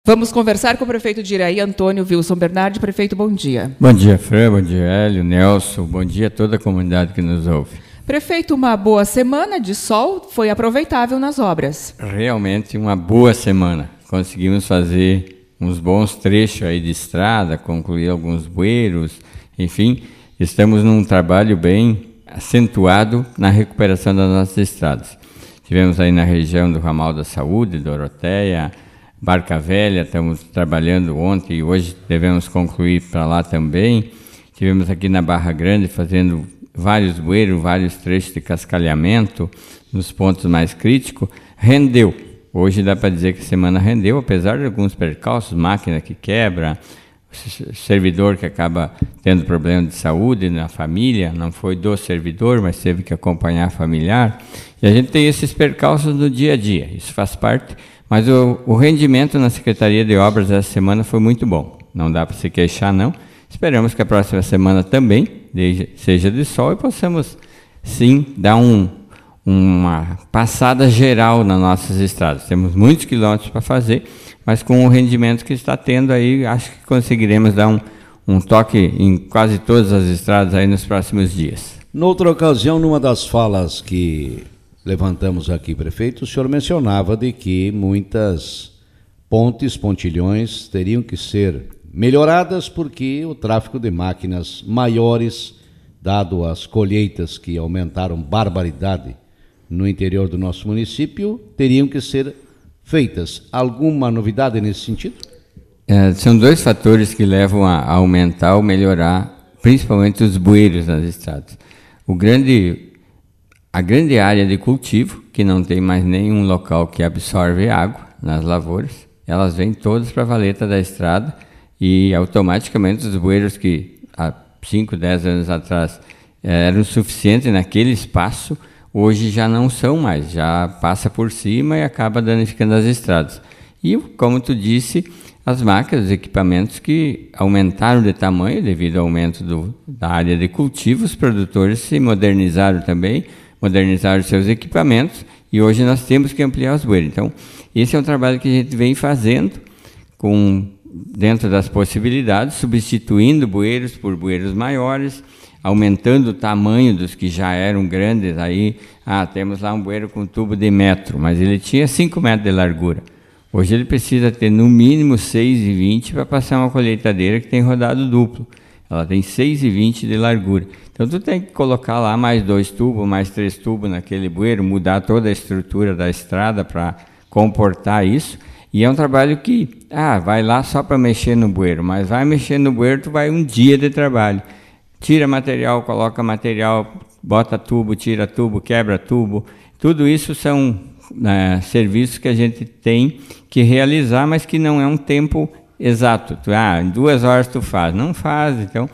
Vamos conversar com o prefeito de Iraí, Antônio Wilson Bernardi. Prefeito, bom dia. Bom dia, Fran, bom dia, Hélio, Nelson, bom dia a toda a comunidade que nos ouve. Prefeito, uma boa semana de sol foi aproveitável nas obras. Realmente uma boa semana. Conseguimos fazer uns bons trechos aí de estrada, concluir alguns bueiros, enfim, estamos num trabalho bem acentuado na recuperação das nossas estradas. Tivemos aí na região do Ramal da Saúde, Doroteia, Barca Velha, estamos trabalhando ontem e hoje devemos concluir para lá também. Tivemos aqui na Barra Grande fazendo vários bueiros, vários trechos de cascalhamento nos pontos mais críticos. Rendeu. Hoje dá para dizer que a semana rendeu, apesar de alguns percalços, máquina que quebra, servidor que acaba tendo problema de saúde na família, não foi do servidor, mas teve que acompanhar familiar. E a gente tem esses percalços no dia a dia, isso faz parte. Mas o rendimento na Secretaria de Obras essa semana foi muito bom. Não dá para se queixar, não. Esperamos que a próxima semana também seja de sol e possamos, sim, dar uma passada geral nas nossas estradas. Temos muitos quilômetros para fazer, mas com o rendimento que está tendo aí, acho que conseguiremos dar um toque em quase todas as estradas aí nos próximos dias. Noutra ocasião, numa das falas que levantamos aqui, prefeito, o senhor mencionava de que muitas pontilhões teriam que ser melhoradas porque o tráfego de máquinas maiores, dado as colheitas que aumentaram barbaridade no interior do nosso município, teriam que ser feitas. Alguma novidade nesse sentido? São dois fatores que levam a aumentar ou melhorar, principalmente os bueiros nas estradas. A grande área de cultivo, que não tem mais nenhum local que absorve água nas lavouras, elas vêm todas para a valeta da estrada e automaticamente os bueiros que há 5, 10 anos atrás eram suficientes naquele espaço, hoje já não são mais, já passa por cima e acaba danificando as estradas. E, como tu disse, as máquinas, os equipamentos que aumentaram de tamanho devido ao aumento da área de cultivo, os produtores se modernizaram também, modernizaram seus equipamentos e hoje nós temos que ampliar os bueiros. Então, esse é um trabalho que a gente vem fazendo dentro das possibilidades, substituindo bueiros por bueiros maiores, aumentando o tamanho dos que já eram grandes. Aí, temos lá um bueiro com tubo de metro, mas ele tinha 5 metros de largura. Hoje ele precisa ter no mínimo 6,20 para passar uma colheitadeira que tem rodado duplo. Ela tem 6,20 de largura. Então, tu tem que colocar lá mais 2 tubos, mais 3 tubos naquele bueiro, mudar toda a estrutura da estrada para comportar isso. E é um trabalho que, vai lá só para mexer no bueiro, mas vai mexer no bueiro, tu vai um dia de trabalho. Tira material, coloca material, bota tubo, tira tubo, quebra tubo. Tudo isso são serviços que a gente tem que realizar, mas que não é um tempo exato. Em 2 horas tu faz. Não faz, então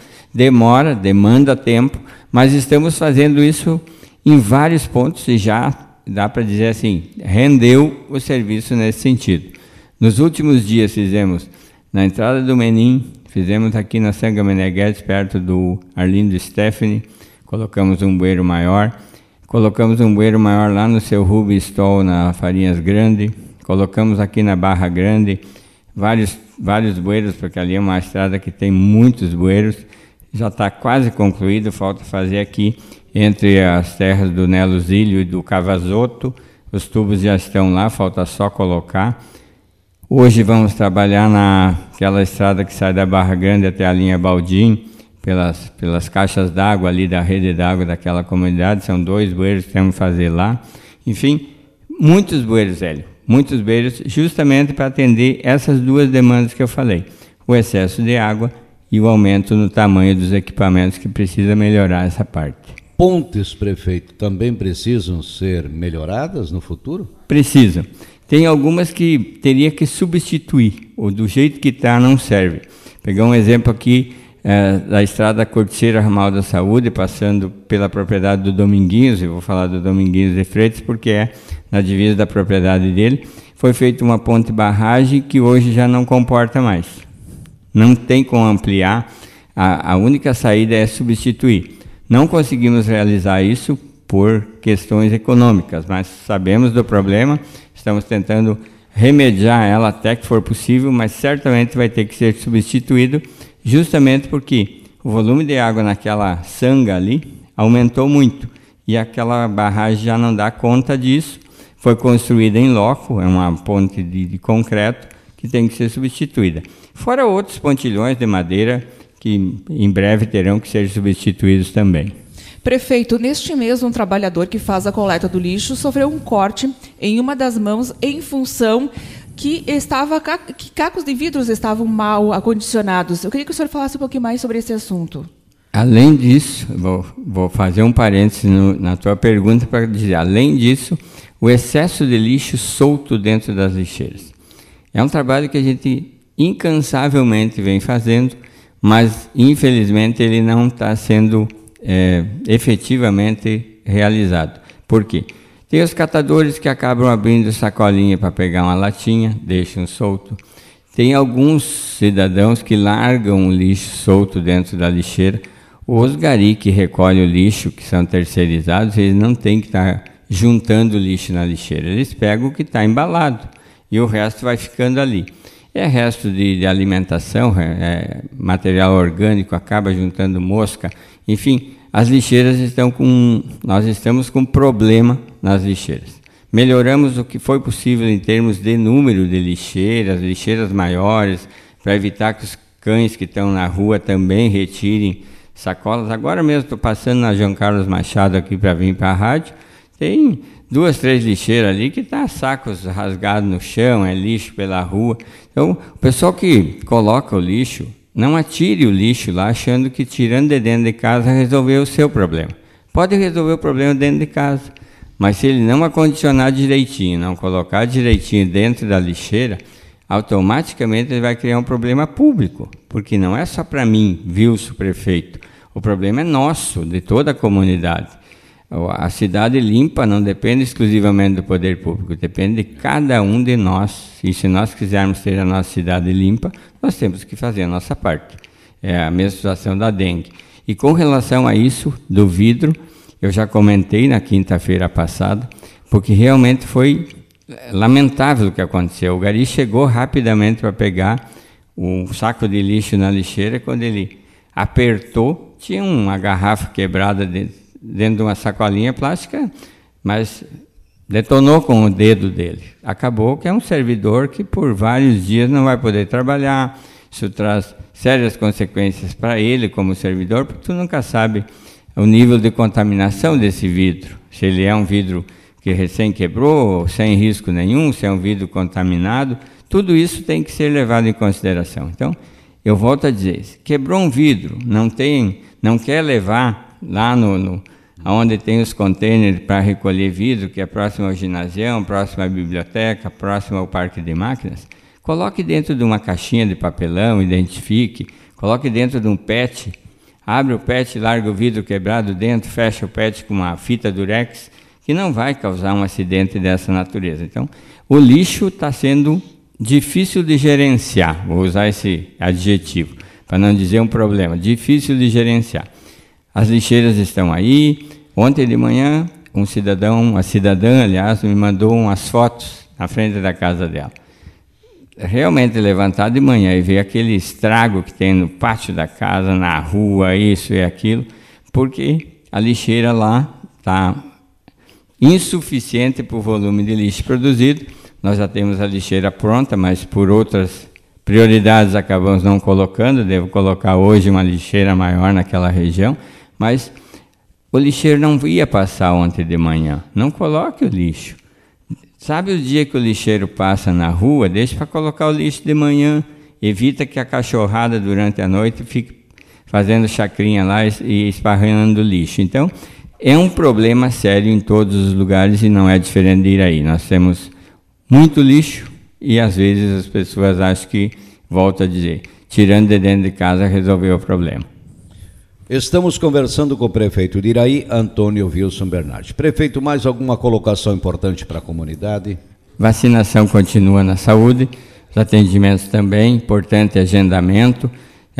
demanda tempo, mas estamos fazendo isso em vários pontos e já dá para dizer assim, rendeu o serviço nesse sentido. Nos últimos dias fizemos na entrada do Menin, fizemos aqui na Sanga Meneghete, perto do Arlindo Stephanie, colocamos um bueiro maior, colocamos um bueiro maior lá no seu Rubi Stoll, na Farinhas Grande, colocamos aqui na Barra Grande, vários bueiros, porque ali é uma estrada que tem muitos bueiros, já está quase concluído, falta fazer aqui entre as terras do Nelo Zílio e do Cavazoto, os tubos já estão lá, falta só colocar. Hoje vamos trabalhar naquela estrada que sai da Barra Grande até a linha Baldim, pelas caixas d'água ali da rede d'água daquela comunidade, são 2 bueiros que temos que fazer lá. Enfim, muitos bueiros, Hélio, muitos bueiros, justamente para atender essas 2 demandas que eu falei, o excesso de água e o aumento no tamanho dos equipamentos que precisa melhorar essa parte. Pontes, prefeito, também precisam ser melhoradas no futuro? Precisam. Tem algumas que teria que substituir, ou do jeito que está não serve. Pegar um exemplo aqui da estrada Corticeira Ramal da Saúde, passando pela propriedade do Dominguinhos, eu vou falar do Dominguinhos de Freitas porque é na divisa da propriedade dele, foi feita uma ponte barragem que hoje já não comporta mais. Não tem como ampliar, a única saída é substituir. Não conseguimos realizar isso por questões econômicas, mas sabemos do problema, estamos tentando remediar ela até que for possível, mas certamente vai ter que ser substituído, justamente porque o volume de água naquela sanga ali aumentou muito e aquela barragem já não dá conta disso. Foi construída em loco, é uma ponte de concreto que tem que ser substituída. Fora outros pontilhões de madeira que em breve terão que ser substituídos também. Prefeito, neste mês, um trabalhador que faz a coleta do lixo sofreu um corte em uma das mãos em função que cacos de vidros estavam mal acondicionados. Eu queria que o senhor falasse um pouquinho mais sobre esse assunto. Além disso, vou fazer um parênteses na tua pergunta para dizer, além disso, o excesso de lixo solto dentro das lixeiras. É um trabalho que a gente incansavelmente vem fazendo, mas infelizmente ele não está sendo efetivamente realizado. Por quê? Tem os catadores que acabam abrindo sacolinha para pegar uma latinha, deixam solto. Tem alguns cidadãos que largam o lixo solto dentro da lixeira. Os gari que recolhem o lixo, que são terceirizados, eles não têm que estar juntando lixo na lixeira. Eles pegam o que está embalado e o resto vai ficando ali. É resto de alimentação, material orgânico, acaba juntando mosca. Enfim, as lixeiras nós estamos com problema nas lixeiras. Melhoramos o que foi possível em termos de número de lixeiras maiores, para evitar que os cães que estão na rua também retirem sacolas. Agora mesmo estou passando na João Carlos Machado aqui para vir para a rádio, tem 2, 3 lixeiras ali que tá sacos rasgados no chão, é lixo pela rua. Então, o pessoal que coloca o lixo, não atire o lixo lá achando que tirando de dentro de casa resolveu o seu problema. Pode resolver o problema dentro de casa, mas se ele não acondicionar direitinho, não colocar direitinho dentro da lixeira, automaticamente ele vai criar um problema público, porque não é só para mim, Wilson, prefeito. O problema é nosso, de toda a comunidade. A cidade limpa não depende exclusivamente do poder público, depende de cada um de nós. E se nós quisermos ter a nossa cidade limpa, nós temos que fazer a nossa parte. É a mesma situação da dengue. E com relação a isso, do vidro, eu já comentei na quinta-feira passada, porque realmente foi lamentável o que aconteceu. O gari chegou rapidamente para pegar um saco de lixo na lixeira, quando ele apertou, tinha uma garrafa quebrada dentro de uma sacolinha plástica, mas detonou com o dedo dele. Acabou que é um servidor que por vários dias não vai poder trabalhar. Isso traz sérias consequências para ele como servidor, porque tu nunca sabe o nível de contaminação desse vidro. Se ele é um vidro que recém quebrou, sem risco nenhum, se é um vidro contaminado, tudo isso tem que ser levado em consideração. Então, eu volto a dizer, quebrou um vidro, não quer levar lá onde tem os containers para recolher vidro, que é próximo ao ginásio, próximo à biblioteca, próximo ao parque de máquinas, coloque dentro de uma caixinha de papelão, identifique, coloque dentro de um PET, abre o PET, larga o vidro quebrado dentro, fecha o PET com uma fita durex, que não vai causar um acidente dessa natureza. Então, o lixo está sendo difícil de gerenciar, vou usar esse adjetivo, para não dizer um problema, difícil de gerenciar. As lixeiras estão aí. Ontem de manhã, uma cidadã, aliás, me mandou umas fotos na frente da casa dela. Realmente levantar de manhã e ver aquele estrago que tem no pátio da casa, na rua, isso e aquilo, porque a lixeira lá está insuficiente para o volume de lixo produzido. Nós já temos a lixeira pronta, mas por outras prioridades acabamos não colocando. Devo colocar hoje uma lixeira maior naquela região, mas o lixeiro não ia passar ontem de manhã. Não coloque o lixo. Sabe o dia que o lixeiro passa na rua? Deixa para colocar o lixo de manhã. Evita que a cachorrada durante a noite fique fazendo chacrinha lá e esparramando lixo. Então, é um problema sério em todos os lugares e não é diferente de Iraí. Nós temos muito lixo e às vezes as pessoas acham que, volto a dizer, tirando de dentro de casa resolveu o problema. Estamos conversando com o prefeito de Iraí, Antônio Wilson Bernardi. Prefeito, mais alguma colocação importante para a comunidade? Vacinação continua na saúde, os atendimentos também, importante agendamento.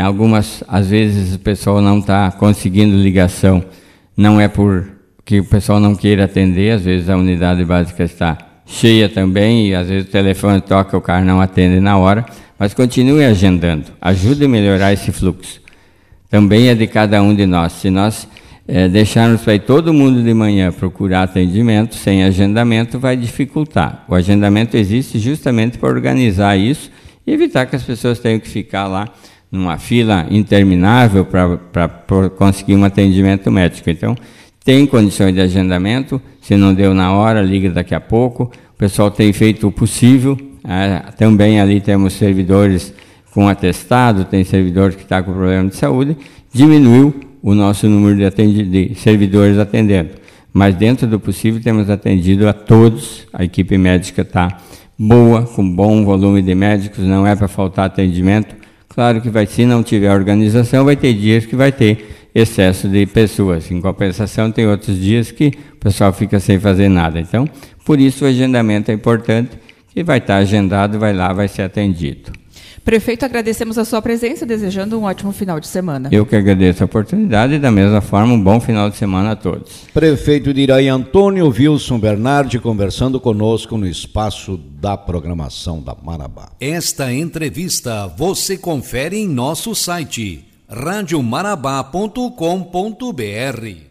Às vezes o pessoal não está conseguindo ligação, não é porque o pessoal não queira atender, às vezes a unidade básica está cheia também, e às vezes o telefone toca, o carro não atende na hora, mas continue agendando, ajude a melhorar esse fluxo. Também é de cada um de nós. Se nós deixarmos para ir todo mundo de manhã procurar atendimento, sem agendamento, vai dificultar. O agendamento existe justamente para organizar isso e evitar que as pessoas tenham que ficar lá numa fila interminável para conseguir um atendimento médico. Então, tem condições de agendamento, se não deu na hora, liga daqui a pouco. O pessoal tem feito o possível. Também ali temos servidores com atestado, tem servidor que está com problema de saúde. Diminuiu o nosso número de servidores atendendo. Mas dentro do possível temos atendido a todos. A equipe médica está boa, com bom volume de médicos, não é para faltar atendimento. Claro que se não tiver organização, vai ter dias que vai ter excesso de pessoas. Em compensação, tem outros dias que o pessoal fica sem fazer nada. Então, por isso o agendamento é importante, que vai estar agendado, vai lá, vai ser atendido. Prefeito, agradecemos a sua presença, desejando um ótimo final de semana. Eu que agradeço a oportunidade e, da mesma forma, um bom final de semana a todos. Prefeito de Iraí, Antônio Wilson Bernardi, conversando conosco no espaço da programação da Marabá. Esta entrevista você confere em nosso site radiomarabá.com.br.